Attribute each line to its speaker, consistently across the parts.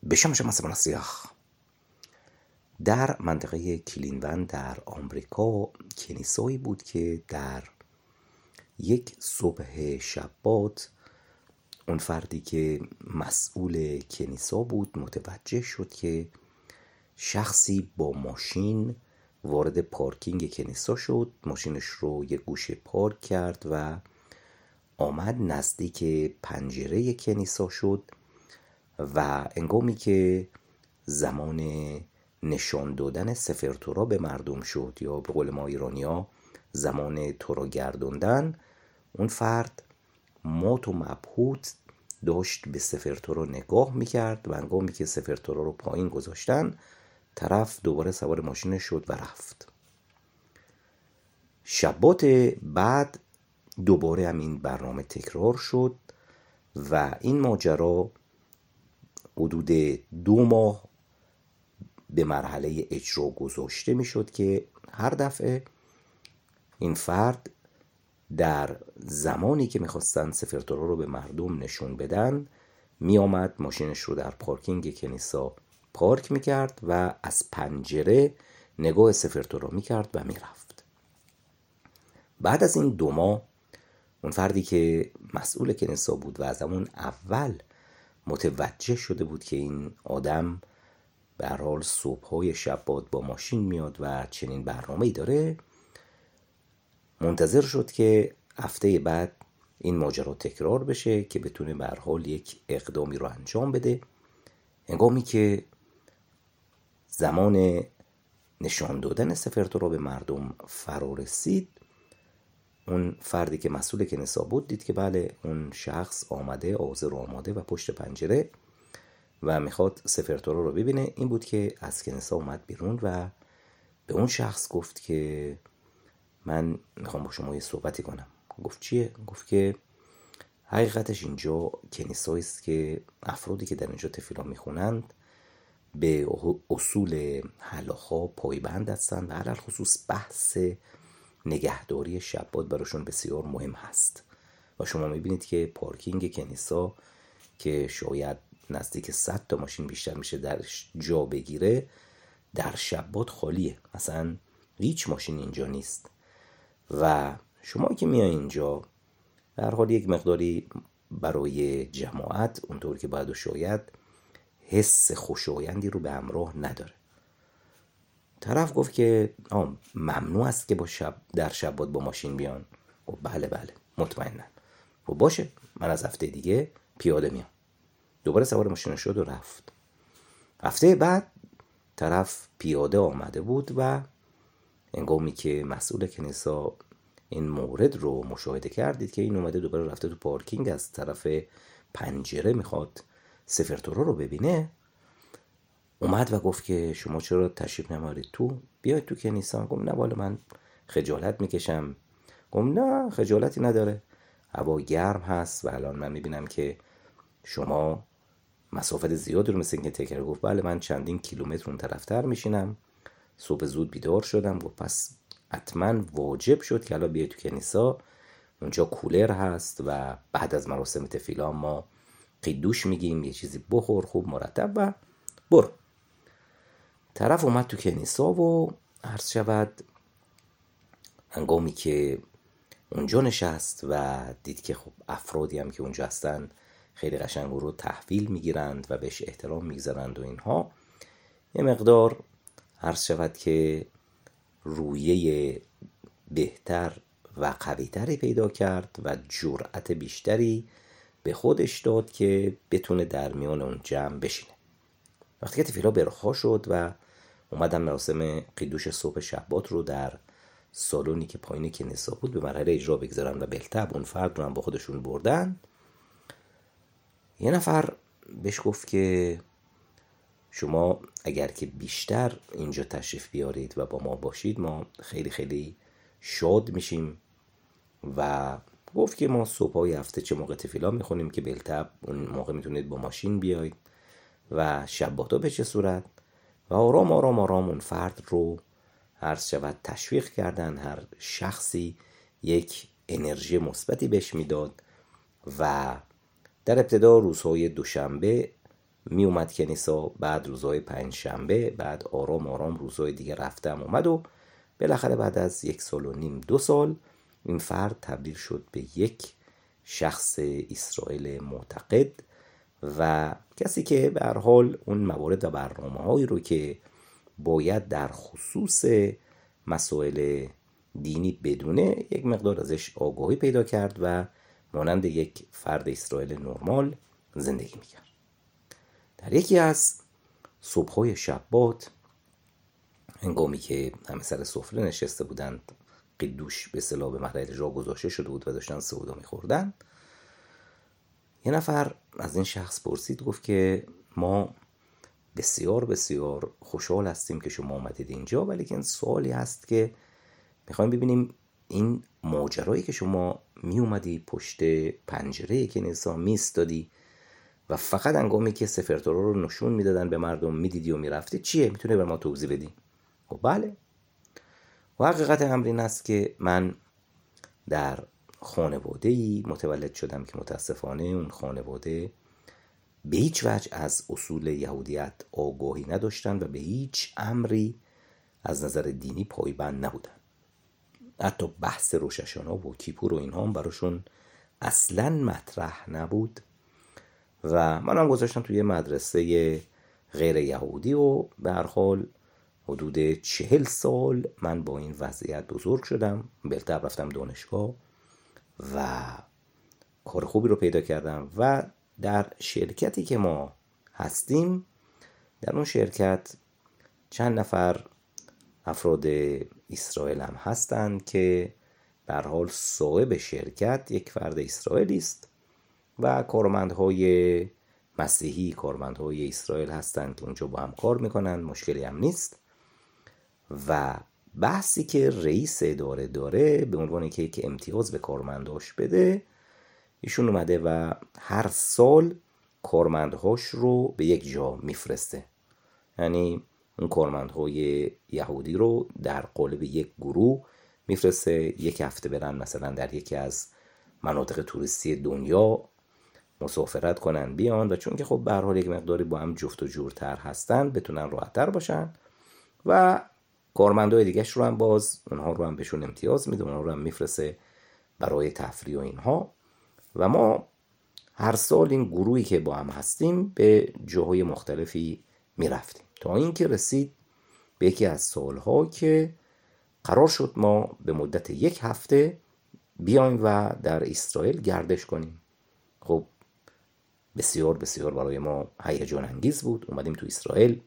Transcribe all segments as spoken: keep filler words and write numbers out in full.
Speaker 1: בשם شما سیاه. در منطقه کلینون در آمریکا کنیسایی بود که در یک صبح شبات اون فردی که مسئول کنیسا بود متوجه شد که شخصی با ماشین وارد پارکینگ کنیسا شد، ماشینش رو یک گوشه پارک کرد و آمد نزدیک پنجره کنیسا شد و هنگامی که زمان نشان دادن سفر تورا به مردم شد یا به قول ما ایرانی‌ها زمان تورا گردوندن، اون فرد مات و مبهوت داشت به سفر تورا نگاه میکرد و هنگامی که سفر تورا رو پایین گذاشتن طرف دوباره سوار ماشینش شد و رفت. شبات بعد دوباره همین برنامه تکرار شد و این ماجرا حدود دو ماه به مرحله اجرا گذاشته می شد که هر دفعه این فرد در زمانی که می خواستن سفر تورا رو به مردم نشون بدن می آمد ماشینش رو در پارکینگ کنیسا پارک می کرد و از پنجره نگاه سفر تورا می کرد و می رفت. بعد از این دو ماه اون فردی که مسئول کنیسا بود و از همون اول متوجه شده بود که این آدم به هر حال صبح‌های شبات با ماشین میاد و چنین برنامه‌ای داره، منتظر شد که هفته بعد این ماجرا تکرار بشه که بتونه به هر حال یک اقدامی رو انجام بده. هنگامی که زمان نشان دادن سفر تورا به مردم فرا رسید، اون فردی که مسئول کنیسا بود دید که بله اون شخص آمده حاضر و آماده و پشت پنجره و میخواد سفر تورا رو ببینه. این بود که از کنیسا اومد بیرون و به اون شخص گفت که من میخوام با شما یه صحبتی کنم. گفت چیه؟ گفت که حقیقتش اینجا کنیسایی است که افرادی که در اینجا تفیلا میخونند به اصول هلاخا پایبند هستند و علل خصوص بحث نگهداری شبات براشون بسیار مهم هست و شما میبینید که پارکینگ کنیسا که شاید نزدیک صد تا ماشین بیشتر میشه درش جا بگیره در شبات خالیه، اصلا هیچ ماشین اینجا نیست و شما که میای اینجا در حال یک مقداری برای جماعت اونطور که باید و شاید حس خوشایندی رو به همراه نداره. طرف گفت که آه ممنوع است که با شب در شبات با ماشین بیان. گفت بله بله مطمئنن. گفت باشه من از هفته دیگه پیاده میام. دوباره سوار ماشین شد و رفت. هفته بعد طرف پیاده آمده بود و هنگامی که مسئول کنیسا این مورد رو مشاهده کردید که این اومده دوباره رفته تو پارکینگ از طرف پنجره میخواد سفر تورا رو ببینه، اومد و گفت که شما چرا تشریف نمیارید تو؟ بیاید تو کنیسا. گفت نه والا من خجالت میکشم. گفت نه خجالتی نداره، هوا گرم هست و الان من میبینم که شما مسافت زیادی رو مثل اینکه تکر. گفت بله من چندین کیلومتر اون طرفتر میشینم، صبح زود بیدار شدم. گفت پس حتما واجب شد که الان بیاید تو کنیسا، اونجا کولر هست و بعد از مراسم تفیلا ما قیدوش میگیم، یه چیزی بخور خوب مرتب و برو. طرف اومد تو کنیسا و عرض شود هنگامی که اونجا نشست و دید که خب افرادی هم که اونجا هستن خیلی قشنگ رو تحویل میگیرند و بهش احترام میگذارند و اینها، یه مقدار عرض شود که رویه بهتر و قویتری پیدا کرد و جرأت بیشتری به خودش داد که بتونه در میان اون جمع بشینه. وقتی که تفیلا برخا شد و اومدن مراسم قیدوش صبح شبات رو در سالونی که پایین کنیسا بود به مرحله اجرا بگذارن و بالطبع اون فرد رو هم با خودشون بردن، یه نفر بهش گفت که شما اگر که بیشتر اینجا تشریف بیارید و با ما باشید ما خیلی خیلی شاد میشیم و گفت که ما صبحای هفته چه موقع تفیلا میخونیم که بالطبع اون موقع میتونید با ماشین بیایید و شباتا به چه صورت و آرام آرام آرام اون فرد رو عرض شود تشویق کردن. هر شخصی یک انرژی مثبتی بهش میداد و در ابتدا روزهای دوشنبه می اومد کنیسا، بعد روزهای پنج شنبه، بعد آرام آرام روزهای دیگه رفتم اومد و بالاخره بعد از یک سال و نیم دو سال این فرد تبدیل شد به یک شخص اسرائیل معتقد و کسی که به هر حال اون موارد و برنامه‌هایی رو که باید در خصوص مسائل دینی بدونه یک مقدار ازش آگاهی پیدا کرد و مانند یک فرد اسرائیل نرمال زندگی میکرد. در یکی از صبح‌های شبات هنگامی که همه سر سفره نشسته بودند، قدوش به اصطلاح به محل اجرا گذاشته شده بود و داشتن سودا میخوردن، یه نفر از این شخص پرسید، گفت که ما بسیار بسیار خوشحال هستیم که شما آمدید اینجا، ولی که سوالی هست که میخوایم ببینیم این ماجرایی که شما می اومدی پشت پنجره کنیسا می ایستادی و فقط هنگامی که سفر تورا رو نشون میدادن به مردم میدیدی و میرفتی، چیه؟ میتونه بر ما توضیح بدی؟ خب بله. و حقیقت امر این است که من در خانواده‌ای متولد شدم که متاسفانه اون خانواده به هیچ وجه از اصول یهودیت آگاهی نداشتن و به هیچ امری از نظر دینی پایبند نبودن. حتی بحث روش هاشانا و کیپور و اینها هم براشون اصلاً مطرح نبود و من هم گذاشتم توی مدرسه غیر یهودی و به هر حال حدود چهل سال من با این وضعیت بزرگ شدم. بلتر رفتم دانشگاه و کار خوبی رو پیدا کردم و در شرکتی که ما هستیم، در اون شرکت چند نفر افراد اسرائیل هم هستند که به هر حال صاحب شرکت یک فرد اسرائیلی است و کارمندهای مسیحی، کارمندهای اسرائیل هستند که اونجا با هم کار میکنن، مشکلی هم نیست. و بحثی که رئیس اداره داره به عنوان که یک امتیاز به کارمنداش بده، ایشون اومده و هر سال کارمندهاش رو به یک جا میفرسته. یعنی اون کارمندهای یهودی رو در قالب یک گروه میفرسته، یک هفته برن مثلا در یکی از مناطق توریستی دنیا مسافرت کنن بیان و چون که خب به هر حال یک مقداری با هم جفت و جورتر هستن بتونن راحت‌تر باشن و کارمندای دیگه‌اش رو هم باز اونها رو هم بهشون امتیاز میده، اونها رو هم میفرسته برای تفریح و اینها. و ما هر سال این گروهی که با هم هستیم به جاهای مختلفی میرفتیم تا اینکه رسید به یکی از سالها که قرار شد ما به مدت یک هفته بیایم و در اسرائیل گردش کنیم. خب بسیار بسیار برای ما هیجان انگیز بود. اومدیم تو اسرائیل،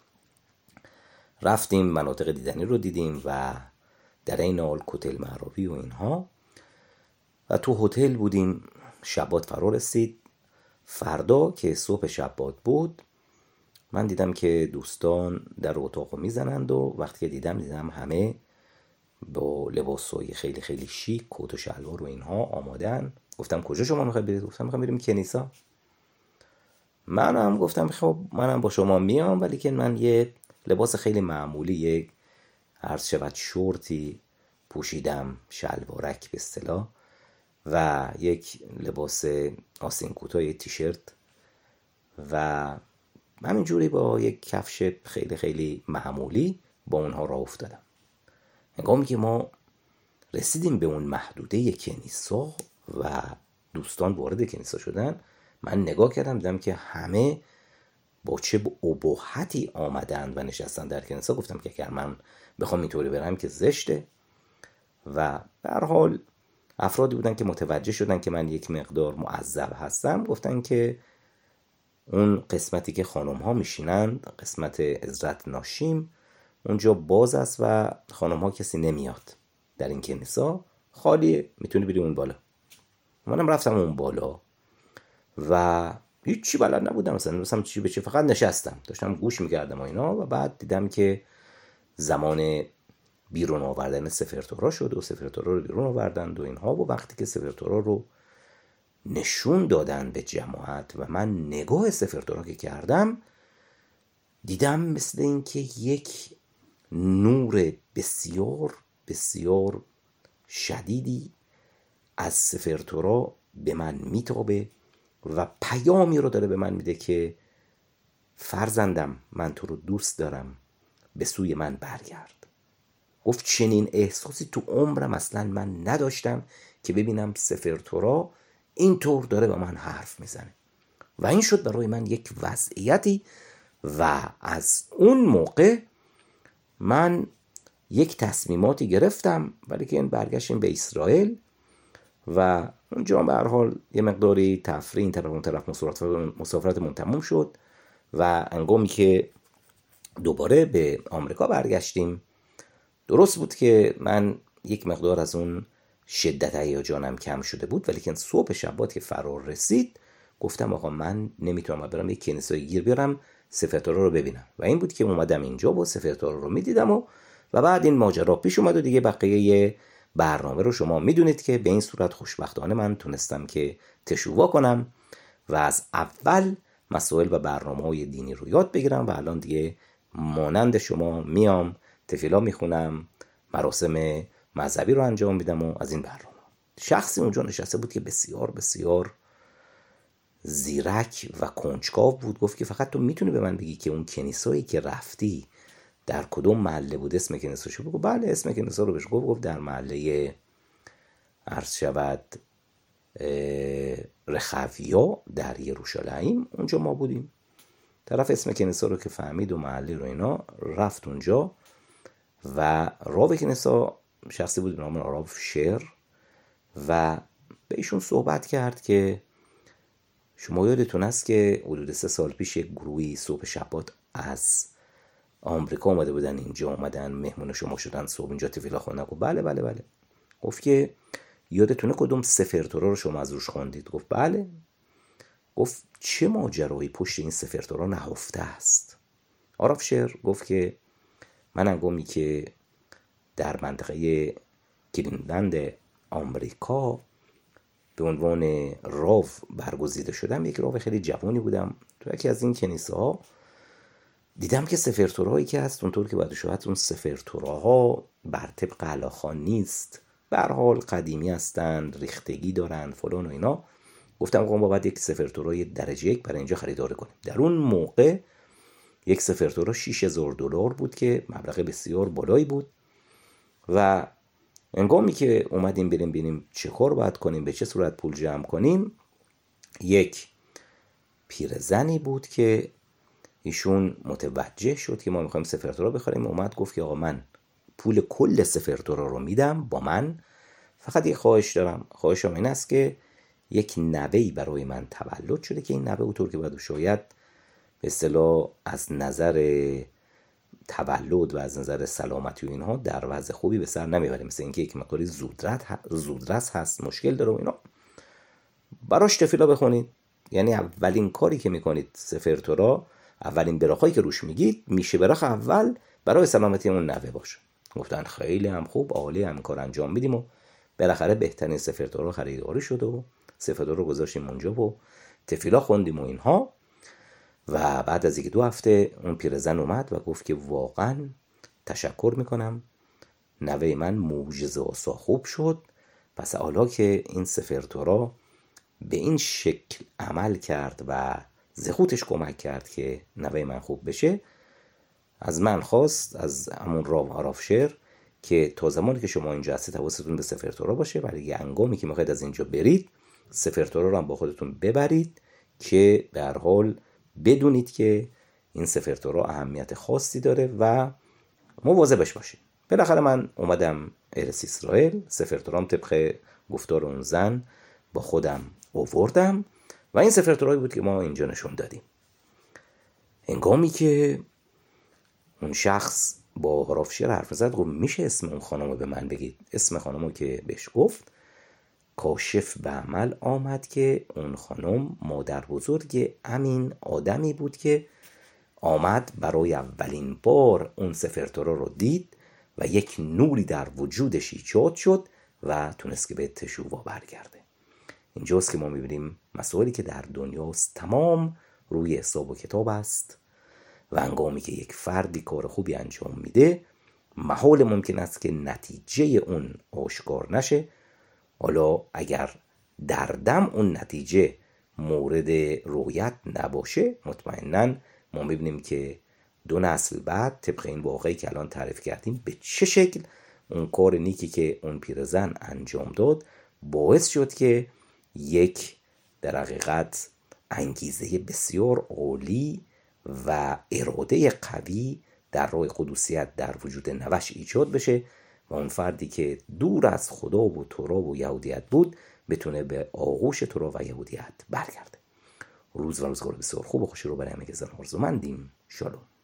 Speaker 1: رفتیم مناطق دیدنی رو دیدیم و در این حال کتل معرابی و اینها و تو هتل بودیم. شبات فرا رسید. فردا که صبح شبات بود من دیدم که دوستان در اتاق میزنند و وقتی که دیدم دیدم همه با لباسای خیلی خیلی شیک، کت و شلوار و اینها آمادن. گفتم کجا شما میخواید برید؟ گفتم میخوام بریم کنیسا. منم گفتم خب منم با شما میام، ولی که من یه لباس خیلی معمولی، یک عرض شود شورتی پوشیدم، شلوارک به اصطلاح، و یک لباس آستین کوتاه، یک تیشرت و همینجوری با یک کفش خیلی خیلی معمولی با اونها راه افتادم. هنگامی که ما رسیدیم به اون محدوده کنیسا و دوستان وارد کنیسا شدن، من نگاه کردم دیدم که همه با چه ابهتی آمدن و نشستن در کنیسا. گفتم که اگر من بخوام اینطوری برم که زشته. و به هر حال افرادی بودن که متوجه شدن که من یک مقدار معذب هستم، گفتن که اون قسمتی که خانم ها میشینند، قسمت عزرت ناشیم، اونجا باز است و خانم ها کسی نمیاد در این کنیسا، خالیه، میتونی بری اون بالا. منم رفتم اون بالا و هیچی بلد نبودم، مثلا مثلا چی به چی، فقط نشستم داشتم گوش میکردم و اینا. و بعد دیدم که زمان بیرون آوردن سفر تورا شد و سفر تورا رو بیرون آوردند و اینها. و وقتی که سفر تورا رو نشون دادن به جماعت و من نگاه سفر تورا که کردم، دیدم مثل این که یک نور بسیار بسیار شدیدی از سفر تورا به من میتابه و پیامی رو داره به من میده که فرزندم من تو رو دوست دارم، به سوی من برگرد. گفت چنین احساسی تو عمرم اصلا من نداشتم که ببینم سفر تورا اینطور داره با من حرف میزنه. و این شد برای من یک وضعیتی و از اون موقع من یک تصمیماتی گرفتم، ولی که این برگشتیم به اسرائیل و اونجا به هر حال یه مقداری تفریح این طرف اون طرف مسافرتمون تموم شد و انگامی که دوباره به آمریکا برگشتیم، درست بود که من یک مقدار از اون شدت هیجانم کم شده بود، ولی که صبح شبات که فرار رسید گفتم آقا من نمیتونم برم یک کنیسای گیر بیارم سفر تورا رو ببینم. و این بود که اومدم اینجا و سفر تورا رو میدیدم و و بعد این ماجرا پیش اومد و دیگه بقیه برنامه رو شما میدونید که به این صورت خوشبختانه من تونستم که تشووا کنم و از اول مسائل و برنامه‌های دینی رو یاد بگیرم و الان دیگه مانند شما میام تفیلا میخونم، مراسم مذهبی رو انجام میدم و از این برنامه. شخصی اونجا نشسته بود که بسیار بسیار زیرک و کنجکاو بود. گفت که فقط تو میتونی به من بگی که اون کنیسایی که رفتی در کدوم محله بود، اسم کنیساشو بگو. بله اسم کنیسا رو بهش گفت. گفت در محله عرض شود رخویا در یروشلایم، اونجا ما بودیم. طرف اسم کنیسا رو که فهمید و محله رو اینا رفت اونجا و راو کنیسا شخصی بود به نام راو شر و به ایشون صحبت کرد که شما یادتون است که حدود سه سال پیش یک گروهی صبح شبات از آمریکا اومده بودن اینجا، اومدن مهمون شما شدن، صبح اینجا تفیلا خوندن. گفت بله بله بله. گفت که یادتونه کدوم سفر تورا رو شما از روش خوندید؟ گفت بله. گفت چه ماجرایی پشت این سفر تورا نهفته است؟ راو شر گفت که من انگامی که در منطقه کلیولند آمریکا به عنوان راو برگزیده شدم، یک راو خیلی جوانی بودم، تو یکی از این کنیسه‌ها دیدم که سفر تورایی که هست اونطور که باید شد اون سفر توراها بر طبق علاخان نیست، به هر حال قدیمی هستند، ریختگی دارند فلان و اینا. گفتم آقا ما باید یک سفر تورای درجه یک برای اینجا خریداری کنیم. در اون موقع یک سفر تورا شش هزار دلار بود که مبلغ بسیار بالایی بود و انگامی که اومدیم بریم ببینیم چه کار باید کنیم، به چه صورت پول جمع کنیم، یک پیرزنی بود که ایشون متوجه شد که ما میخوایم سفر تورا بخریم. اومد گفت که آقا من پول کل سفر تورا رو میدم با من، فقط یک خواهش دارم. خواهشم این است که یک نوه‌ای برای من تولد شده که این نوه اونطور که باید شاید به اصطلاح از نظر تولد و از نظر سلامتی و اینها در وضع خوبی به سر نمیبره، مثل اینکه یک مقداری زودرس هست، مشکل داره و اینا، براش تفیلا بخونید. یعنی اولین کاری که میکنید سفر تورا، اولین براخایی که روش میگید میشه براخ اول برای سلامتی اون نوه باشه. گفتن خیلی هم خوب، عالی، هم کار انجام میدیم و بالاخره بهترین سفر تورا خریداری شد و سفر تورا رو گذاشتیم اونجا و تفیلا خوندیم و اینها. و بعد از یک دو هفته اون پیرزن اومد و گفت که واقعا تشکر میکنم، نوه من معجزه آسا خوب شد. پس حالا که این سفر تورا به این شکل عمل کرد و زخوتش کمک کرد که نوه من خوب بشه، از من خواست، از همون راو راو شر، که تا زمانی که شما اینجا هستید حواستون به سفر تورا باشه، ولی انگامی که میخواید از اینجا برید سفر تورا رو هم با خودتون ببرید که به هر حال بدونید که این سفر تورا اهمیت خاصی داره و مواظبش باشید. بالاخره من اومدم ارس اسرائیل، سفر تورام طبق گفتار اون زن با خودم آوردم و این سفر تورایی بود که ما اینجا نشون دادیم. هنگامی که اون شخص با راو شر حرف زد، گفت میشه اسم اون خانم رو به من بگید؟ اسم خانم رو که بهش گفت، کاشف به عمل آمد که اون خانم مادر بزرگ همین آدمی بود که آمد برای اولین بار اون سفر تورا رو دید و یک نوری در وجودش ایجاد شد و تونست که به تشووا برگرده. اینجاست که ما میبینیم مسائلی که در دنیاست تمام روی حساب و کتاب است و هنگامی که یک فردی کار خوبی انجام میده، محال ممکن است که نتیجه اون آشکار نشه. حالا اگر در دم اون نتیجه مورد رؤیت نباشه، مطمئناً ما میبینیم که دو نسل بعد طبق این واقعی که الان تعریف کردیم به چه شکل اون کار نیکی که اون پیرزن انجام داد باعث شد که یک در حقیقت انگیزه بسیار عالی و اراده قوی در راه قدوسیت در وجود نوش ایجاد بشه و اون فردی که دور از خدا و تورا و یهودیت بود بتونه به آغوش تورا و یهودیت برگرده. روز و روزگار بسیار خوب و خوشی رو برای همه که زن آرزومندیم. شالوم.